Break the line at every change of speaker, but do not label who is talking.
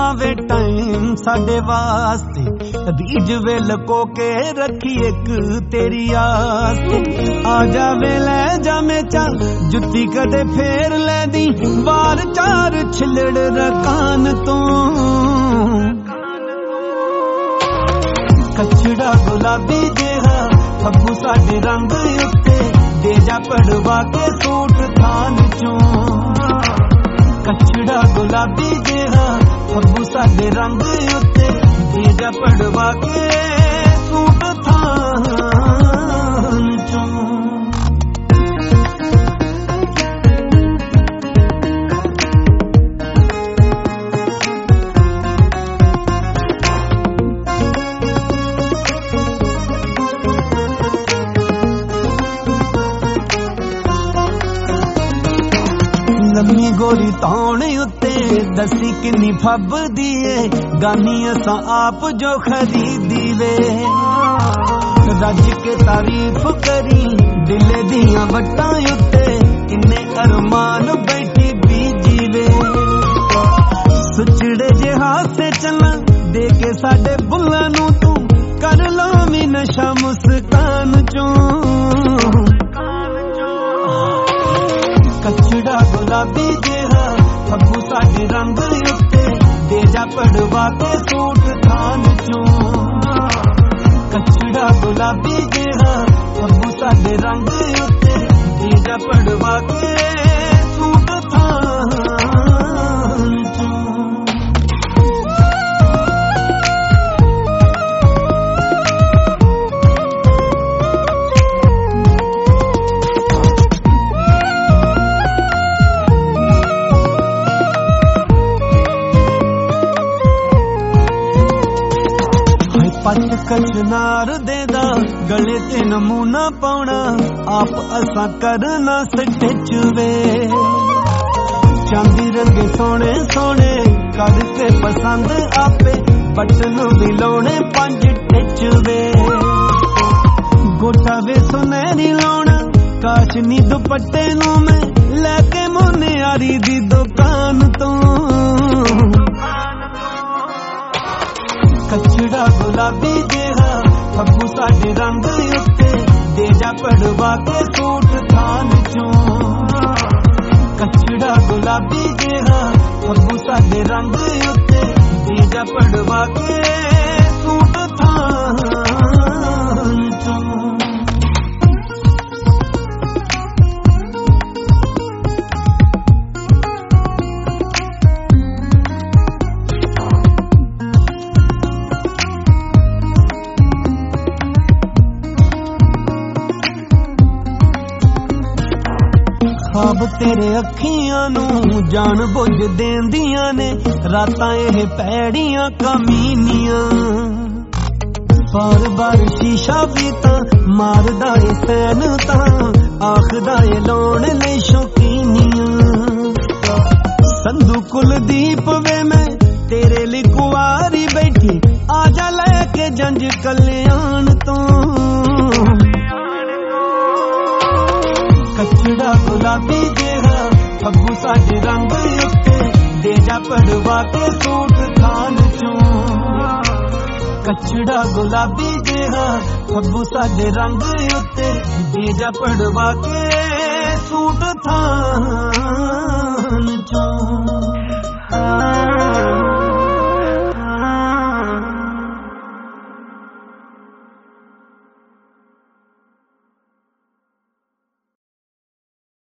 वे time साडे वास्ते रीज वे लको के रखी एक तेरी आस आ जावे ले जामे चा जुत्ती कदे फेर ले दी वार चार छिलड़ रकान तो कचड़ा गुलाबी जेहा फब्बू साडे रंग उत्ते दे जा पड़वा के सूट थान चों कचड़ा गुलाबी जेहा फब्बू साडे रंग उत्ते दे जा पड़वा के सूट थान चों लम्मी गोरी तौण उत्ते दसी किन्नी फबदी है गानी असा आप जो खरीदी वे रज के तारीफ करी दिले दियां वट्टां उत्ते किन्ने अरमान बैठी बीजी वे सुचड़े जे हाथे चलना दे के साडे बुल्लां नूं तू कर लावी नशा मुस्कान चों कचड़ा गुलाबी जेहा फब्बू साडे रंग उत्ते दे जा पड़वा के सूट थान चों कचड़ा गुलाबी जेहा फब्बू साडे रंग उत्ते दे जा पड़वा के सूट थान चों पच कचनार देदा गले ते नमूना पाउना आप असा करना स्टिच वे चांदी रंगे सोने सोने करके पसंद आपे बटन भी लाने 5 टिच वे गोटा वे सुनहरी लाउना काशनी दुपट्टे नूं मैं लैके मोने यारी दी दुकान तो कचड़ा गुलाबी जेहा फब्बू साडे रंग उत्ते दे जा पड़वा के सूट थान चों कचड़ा गुलाबी जेहा फब्बू साडे रंग उत्ते दे जा पड़वा के सूट थान चों ख्वाब तेरे अखियां नूं जान बुझ देंदियां ने रातां एह पैड़ियां कमीनियां बार बार शीशा भी तां मारदा ए सैन तां आखदा ए लाउण लई शौकीनियां संधू कुलदीप वे मैं तेरे लई कुआरी बैठी आजा लैके जंज कल्याण तो कचड़ा गुलाबी जेहा फब्बू साडे रंग उत्ते दे जा पड़वा के सूट थान चों कचड़ा गुलाबी जेहा फब्बू साडे रंग उत्ते दे जा पड़वा के सूट थान चों